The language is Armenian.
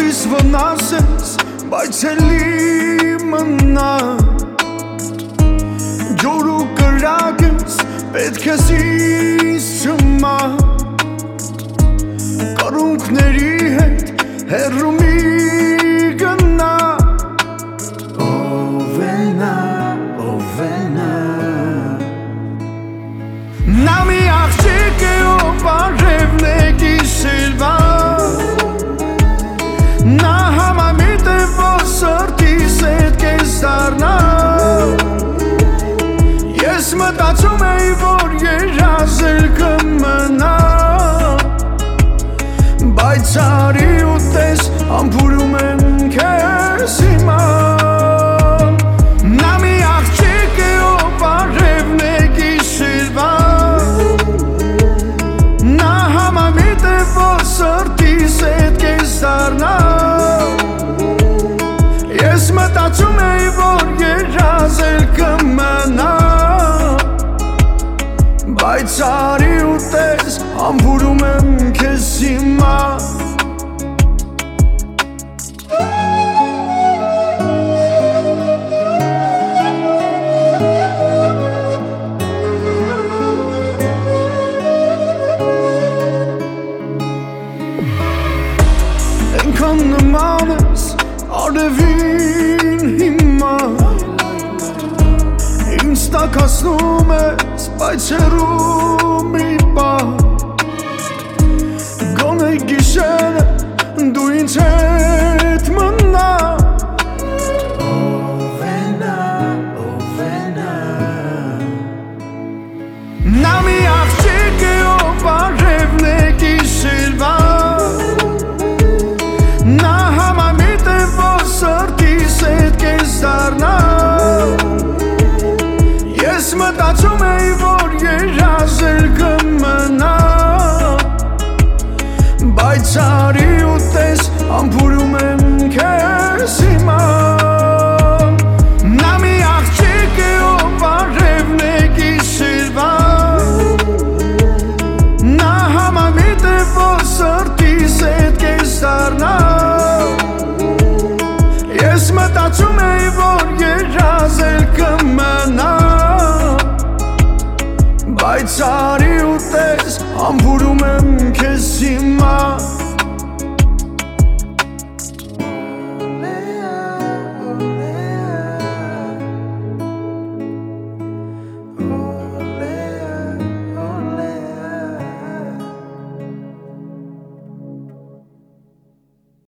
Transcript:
Ինձ վնասես, բայց էլի մնա Ջուր ու կրակ ես, պետք ես ինձ չմա Կարունքների հետ հեռու մի գնա Ով է նա Նա մի աղջիկ է, ով արևն է գիշերվա Նա համամիտ է, որ սրտիս հետ կեզ դառնա Ես մտածում էի, որ երազել կմնա Բայց արի ու տես, համբուրում եմ քեզ հիմա Նա մի աղջիկ է, ով արևն է գիշերվա Նա համամիտ է, որ սրտիս հետ կեզ դառնա Ես մտածում էի, որ երազել կմնա Բայց արի ու տես, համբուրում եմ քեզ հիմա Այնքան նման ես արևին հիմա Ինձ տաքացնում ես, բայց հեռու մի պահ Գոնե գիշերը դու ինձ հետ մնա Ով է նա Նա մի աղջիկ է, ով արևն է գիշերվա Նա համամիտ է, որ սրտիս հետ կեզ դառնա Ես մտածում էի, որ երազել կմնա Բայց արի ու տես, համբուրում եմ քեզ հիմա Նա մի աղջիկ է, ով արևն է գիշերվա Նա համամիտ է, որ սրտիս հետ կեզ դառնա Ես մտածում էի, որ երազել կմնա Բայց արի ու տես, համբուրում եմ քեզ հիմա